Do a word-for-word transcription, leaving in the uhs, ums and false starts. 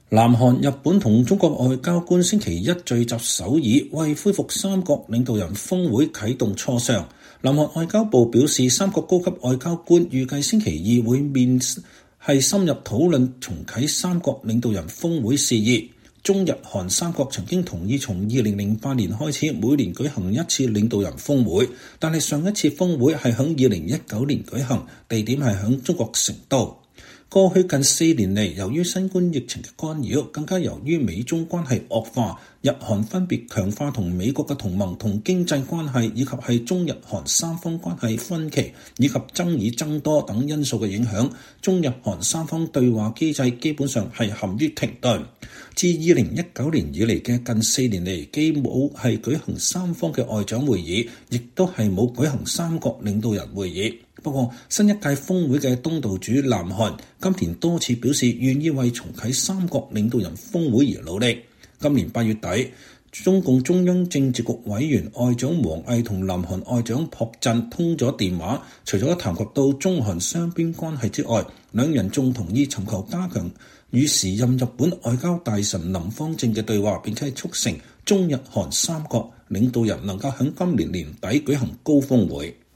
南韓、日本同中國外交官星期一聚集首爾，為恢復三國領導人峰會啟動磋商。南韓外交部表示，三國高級外交官預計星期二會面係深入討論重啟三國領導人峰會事宜。中日韓三國曾經同意從二零零八年開始每年舉行一次領導人峰會，但係上一次峰會係響二零一九年舉行，地點係響中國成都。過去近四年嚟，由於新冠疫情嘅干擾，更加由於美中關係惡化，日韓分別強化同美國嘅同盟同經濟關係，以及係中日韓三方關係分歧以及爭議增多等因素嘅影響，中日韓三方對話機制基本上係陷於停頓。自二零一九年以嚟嘅近四年嚟，既冇係舉行三方嘅外長會議，亦都係冇舉行三國領導人會議。不過，新一屆峰會嘅東道主南韓今年多次表示願意為重啟三國領導人峰會而努力。今年八月底，中共中央政治局委員外長王毅同南韓外長朴振通咗電話，除咗談及到中韓雙邊關係之外，兩人仲同意尋求加強與時任日本外交大臣林芳正嘅對話，並且促成中日韓三國領導人能夠喺今年年底舉行高峰會。